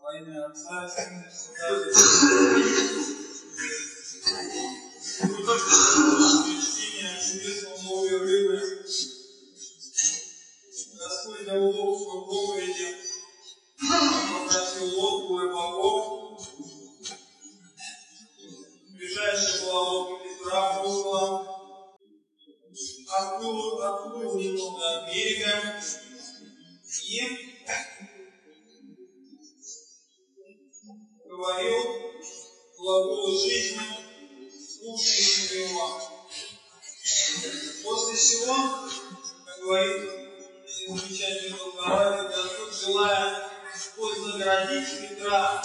во имя Отца и Сына и Святого Духа. Чтение чудесного новой рыбы. Господь для удобства проповеди попросил лодку рыбаков. Ближайшая была лодка Петра Апостола. Отплыл немного от берега и говорил глаголы жизни, слушающим его. После всего, как говорит замечательный толкователь, Господь, желая вознаградить Петра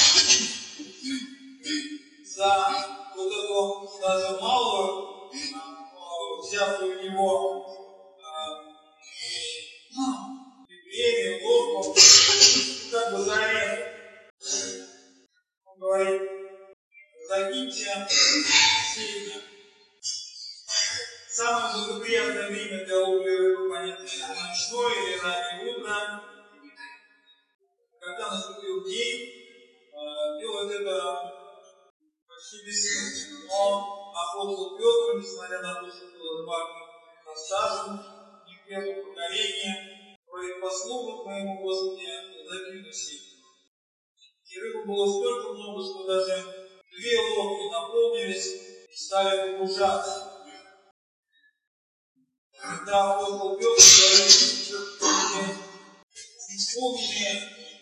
за вот эту даже малую, взятую у него премию, лодку, как бы за аренду. Он говорит: закиньте сильно. Самое благоприятное время для ловли рыбы, понятно, это ночное или раннее утро. Когда наступил день, делать это почти бессмысленно. Но апостол Петр, несмотря на то, что был рыбак рассажен, не в первом поколении, говорит: по слову твоему, Господи, закину сеть. И рыбы было столько много, что даже 2 лодки наполнились и стали погружаться. Когда апостол Петр говорит: исполненные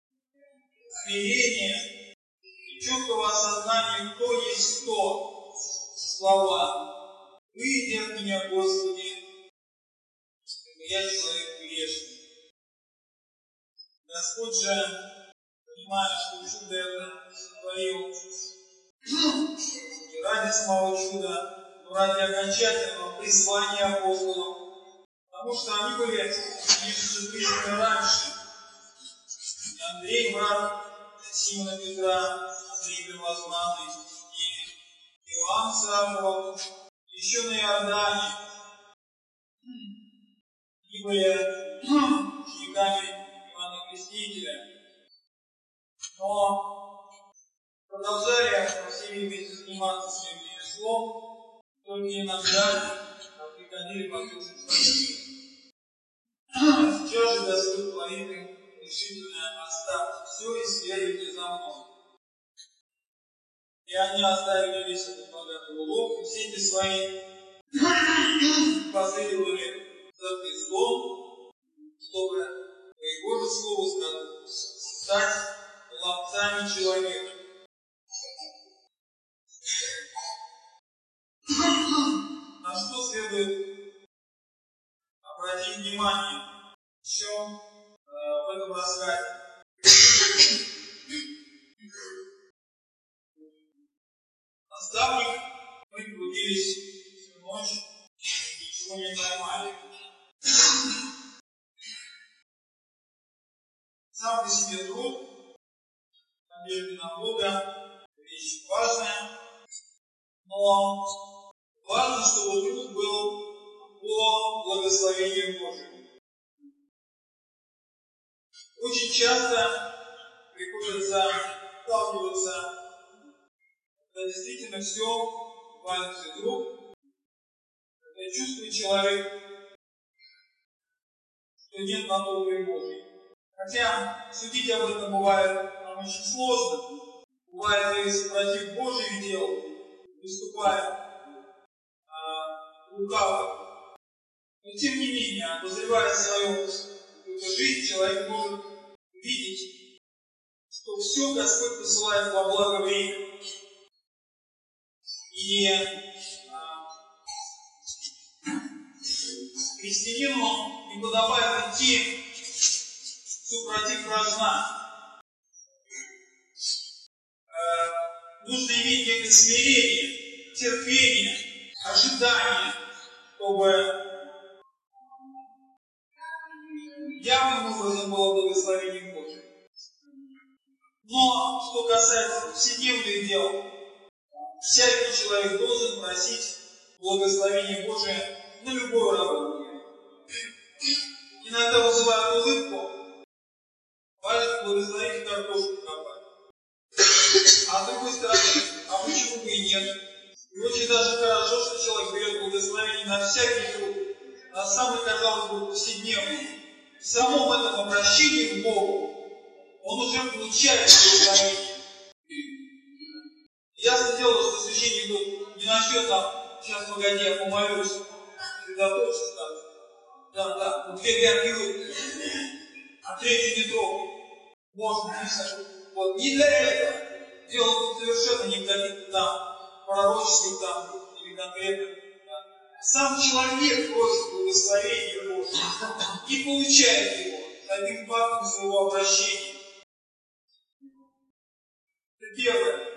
смирение и чувство осознания, кто есть кто, слова: выйди от меня, Господи, я человек грешный. Господь же, понимая, что чудо это сотворил не ради самого чуда, но ради окончательного прислания апостолов, потому что они были, конечно, призваны раньше. И Андрей, брат Симона Петра, Андрей Первозванный, и Иоанн Савва, еще на Иордане, они были учениками Иоанна Крестителя. Но продолжали, по всей видимости, заниматься своим ремеслом, только иногда приходили послушать Евангелие. Сейчас же Господь говорит им решительно: оставьте все и следуйте за мной. И они оставили весь этот богатый улов, и все эти свои последовали за Христом, чтобы по Его же слову стать ловцами человека. На что следует обратить внимание еще в этом рассказе? Наставник, мы трудились всю ночь, ничего не поймали. Сам по себе труд, надежды на Бога, вещь важная, но важно, чтобы труд был по благословению Божьему. Очень часто приходится сталкиваться, когда действительно все валится из рук, когда чувствует человек, что нет на то воли Божьей. Хотя судить об этом бывает нам очень сложно. Бывает, если против Божьих дел выступает лукаво. Но тем не менее, обозревая свою жизнь, человек может видеть, что все Господь посылает во благо время. И христианину не подобает идти супротив разна. Нужно иметь некое смирение, терпение, ожидание, чтобы явным образом было благословение Божие. Но, что касается повседневных дел, всякий человек должен просить благословение Божие на любую работу. Иногда вызывает улыбку, важно благословить картошку копать. А с другой стороны, а почему бы и нет? И очень даже хорошо, что человек берет благословение на всякий труд, на самый, казалось бы, повседневный. В самом этом обращении к Богу он уже получает благословение. Ясно дело, что священник тут не начнет там, сейчас погоди, я помолюсь, сосредоточиться там. Да, вот 2 горгилы, а 3 не трогай. Можно писать. Вот не для этого. Дело тут совершенно не в каких-то там пророческих там или конкретных. Сам человек просит благословения Божьего и получает его одним фактом своего обращения. Это первое.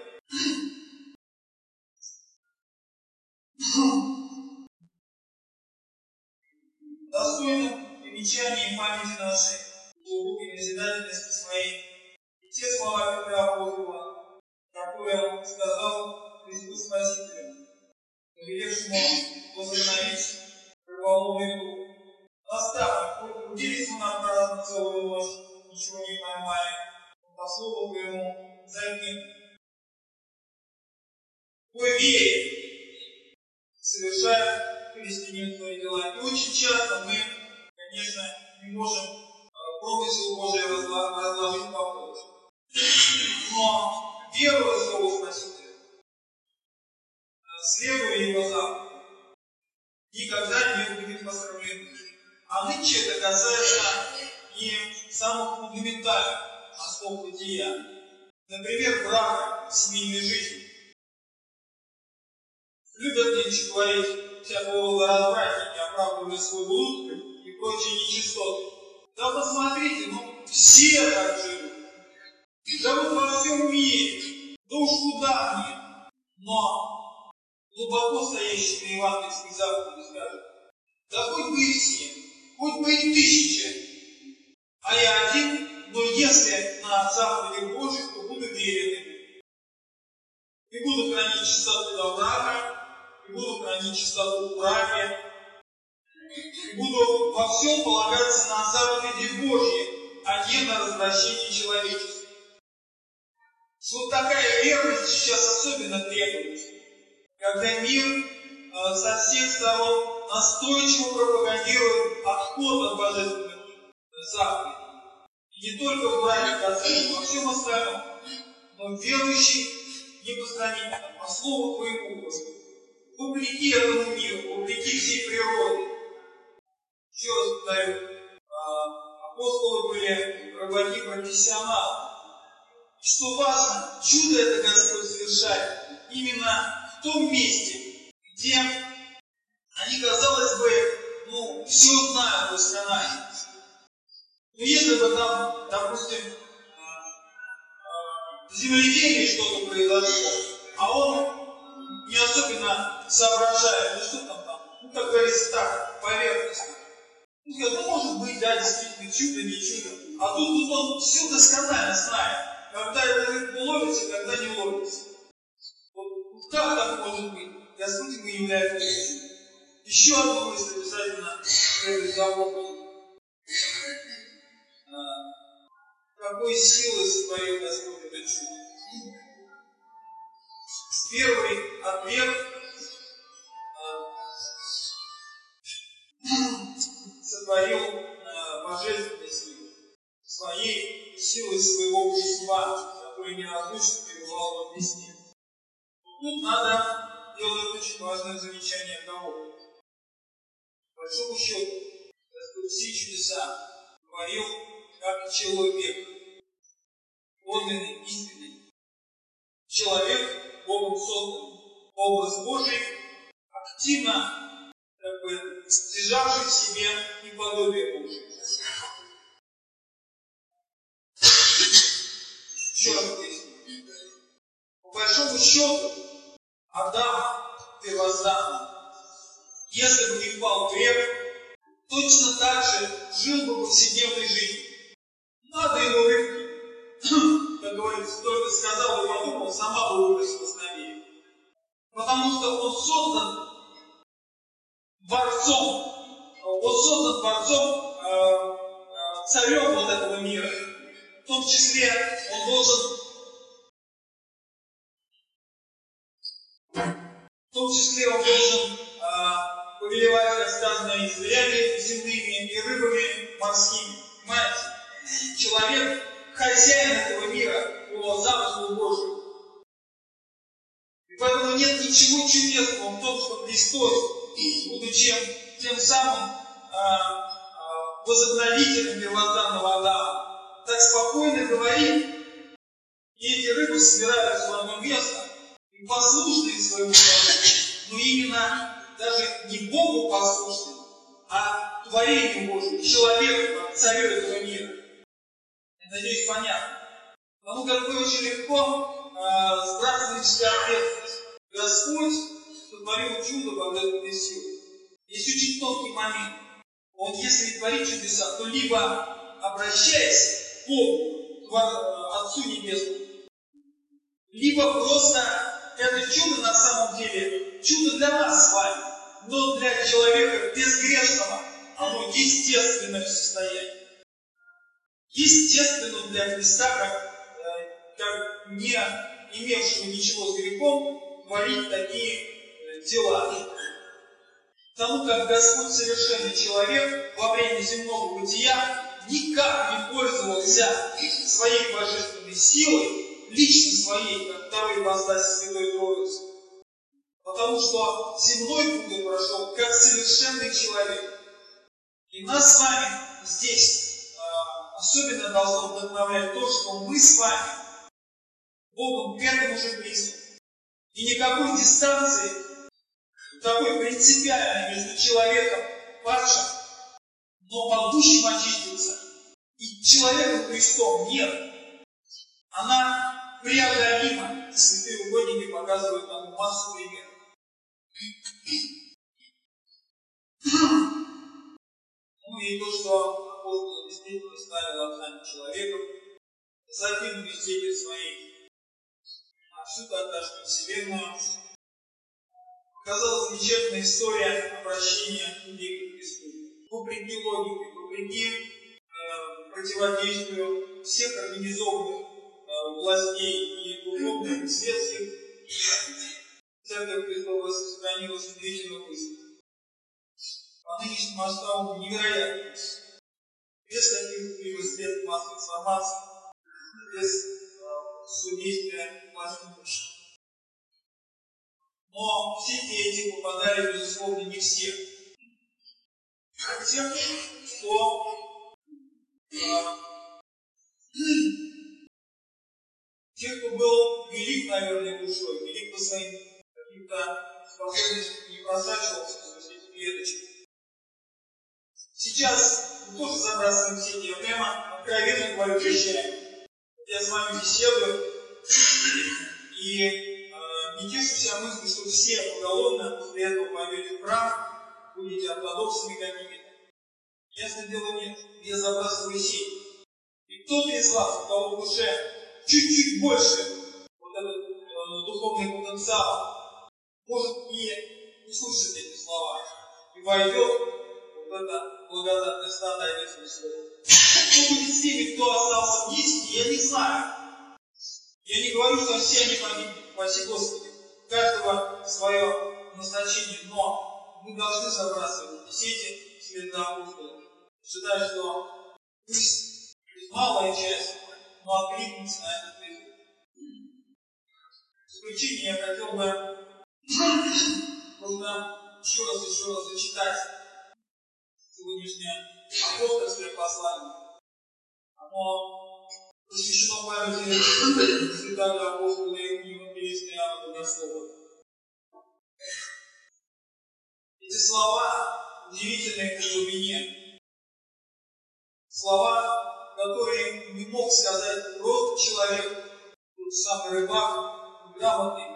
Достойно примечания и памяти нашей, глубокой назидательности своей, и те слова Петра Апостола, которые он сказал Христу Спасителю, повелевшему возобновить рыболовный круг. Наставник, хоть трудились мы напрасно целую ночь, ничего не поймали, но по слову твоему займи. Твой вере, совершая христианин свои дела. И очень часто мы, конечно, не можем промысел Божий разложить по полочкам. Но веруя Слову Спасителя, следуя Его заповедям, никогда не будет посрамлен. А нынче это касается и самых фундаментальных основ бытия. Например, брака в семейной жизни. Любят нынче говорить всякого рода развратники, оправдывая свой блуд и прочие нечистоты. Да посмотрите, все так живут. Да вот во всем мире. Да уж куда мне. Но глубоко стоящий на евангельской заповеди скажет: да хоть бы и все, хоть бы и 1000, а я один, но если на заповеди Божьих, то буду верен. И буду хранить чистоту до брака, и буду хранить чистоту в браке, и буду во всем полагаться на заповеди Божьи, а не на развращение человечества. Вот такая верность сейчас особенно требуется, когда мир со всех сторон настойчиво пропагандирует отход от божественных заповедей. И не только в браке касается, во всем остальном, но верующий непостранительно, по слову твоему, Господи, вопреки этому миру, вопреки всей природе. Еще раз повторю, апостолы были рыбаки профессионалы. Что важно, чудо это Господь совершает именно в том месте, где они, казалось бы, все знают досконально. Но если бы там, допустим, в земледелии что-то произошло, а он не особенно соображает, что там, как говорится так, поверхностно. Может быть, да, действительно, чудо, не чудо. А тут он все досконально знает, когда эта рыбка ловится, когда не ловится. Вот как так может быть? Господь ему является чудом. Еще одну мысль обязательно следует запомнить. Какой силой сотворил Господь это чудо? Первый ответ сотворил божественной силой, своей силой своего божества, который неразлучно пребывал во Христе. Тут надо делать очень важное замечание того. По большому счету, Господь все чудеса говорил как человек, подлинный, истинный. Человек, Богом созданный, образ Божий, активно стяжавший в себе и подобие Божие. Еще раз поясню. По большому счету, Адам первозданный, если бы не впал в грех, точно так же жил бы в повседневной жизни. Надо ему рыбки, как говорится, только сказал и подумал, сама бы выбросилась на берег. Потому что он создан борцом, царем вот этого мира. том числе он должен повелевать, как сказано, и зверями земными, и рыбами морскими. Понимаете? Человек хозяин этого мира по замыслу Божьему. И поэтому нет ничего чудесного в том, что Христос, будучи тем самым возобновителем первозданного Адама, так спокойно говорит, и эти рыбы собираются в одно место, и послушные своему Богу, но именно даже не Богу послушные, а творению Божьему, человеку, как царю этого мира. Я надеюсь, понятно. Потому как вы очень легко сбрасываете себя ответственность. Господь сотворил чудо божественной силы. Есть очень тонкий момент. Он, если творит чудеса, то либо обращаясь к Богу, к Отцу Небесному, либо просто это чудо на самом деле чудо для нас с вами, но для человека безгрешного оно естественное состояние. Естественно для Христа, как не имевшего ничего с грехом, творить такие дела. Потому как Господь совершенный человек во время земного бытия никак не пользовался своей божественной силой, лично своей, как второй ипостаси Святой Троицы. Потому что земной путь прошел как совершенный человек. И нас с вами здесь особенно должно вдохновлять то, что мы с вами Богом к этому же близки. И никакой дистанции, такой принципиальной между человеком падшим, но могущим очиститься, и человеком Христом нет. Она преодолима. Святые угодники показывают нам массу примеров. Ну и то, что апостол действительно ставил отцами человеком, закинув везде своей всю тогдашнюю вселенную, показала замечательная история обращения людей к Христу. Вопреки логике, вопреки противодействию всех организованных властей и духовных, и светских, Церковь Христова распространилась удивительно быстро. По нынешним масштабам невероятно. Без каких-либо средств массовой информации, без судействия властных. Но в сети эти попадали, безусловно, не все. Те, кто был велик, наверное, душой, велик по своим каким-то способностям, не просачивался сквозь эти клеточки. Сейчас мы тоже забрасываем все эти прямо откровенно говорю вещами. Я с вами беседую и не тешу себя мыслью, что все поголовно после этого пойдете в храм, будете ортодоксами какими-то. Ясно дело нет, я забрасываю сеть. И кто-то из вас, у кого в душе чуть-чуть больше вот этот духовный потенциал, может и услышать эти слова, и войдет вот это благодатное стадо овечьего слова. Что будет с теми, кто остался в нести, я не знаю. Я не говорю, что все они погибнут, спаси Господи. У каждого свое назначение, но мы должны забрасывать эти сети вслед за апостолом. Считаю, что пусть малая часть, но откликнется на этот призыв. В заключение я хотел бы еще раз зачитать сегодняшнее апостольское послание. Оно посвящено памяти святого апостола и евангелиста Иоанна Богослова. Эти слова удивительные по глубине. Слова, которые не мог сказать просто человек, тот самый рыбак, грамотный.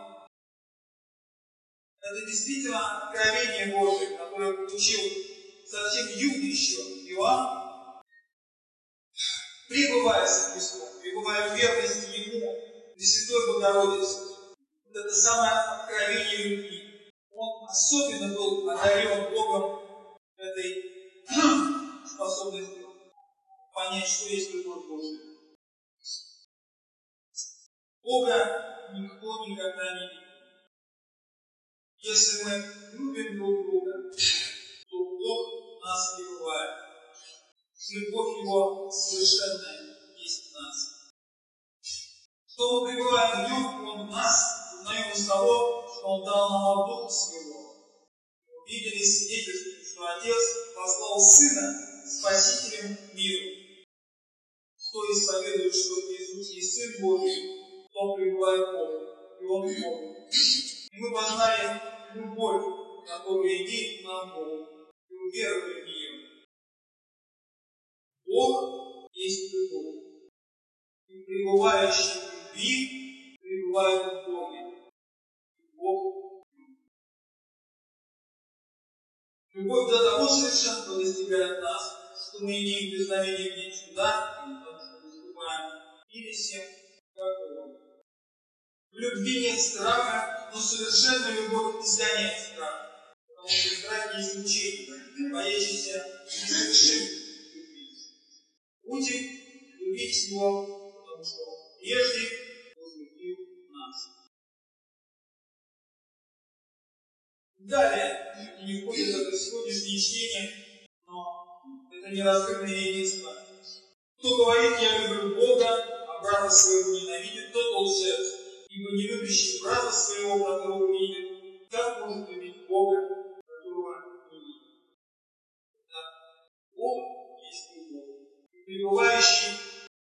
Это действительно откровение Божие, которое получил совсем юный еще Иоанн, пребывая со Христом, пребывая в верности Ему, Пресвятой Богородице. Вот это самое откровение любви. Он особенно был одарен Богом этой способностью понять, что есть любовь Божия. Бога никто никогда не видел. Если мы любим друг друга, то Бог нас пребывает. Любовь Его совершенная есть в нас. Что мы пребываем в Нем, Он в нас, узнаем из того, что Он дал нам от Духа Своего. Мы видели свидетельство, что Отец послал Сына Спасителем миру. Кто исповедует, что Иисус есть Сын Божий, то пребывает в Богу, и Он в Богу. И мы познали любовь, которую имеет нам Бог, и уверовали в нее. Бог есть любовь. И пребывающий в любви пребывает в Боге. И Бог любит. Любовь до того совершенства достигает нас, что мы имеем дерзновение видеть чуда, потому что выступаем пересем, как Он. В любви нет страха, но совершенная любовь изгоняет страх. Потому что страх есть мучение, боящийся не совершить. Будем любить Его, потому что Он прежде возлюбил нас. Далее, не входит это сегодняшнее чтение, но это неразрывное единство. Кто говорит, я люблю Бога, а брата своего ненавидит, тот лжец. Ибо не любящий брата своего, которого видит, как может любить Бога, которого не видит? Бог есть любовь. Пребывающий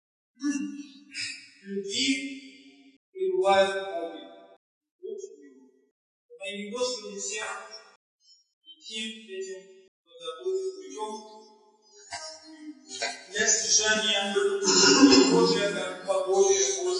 в любви пребывает в Боге. Бог любит. Во имя Господи всем идти этим подготовить путем для стяжания Божия как подобия Божия.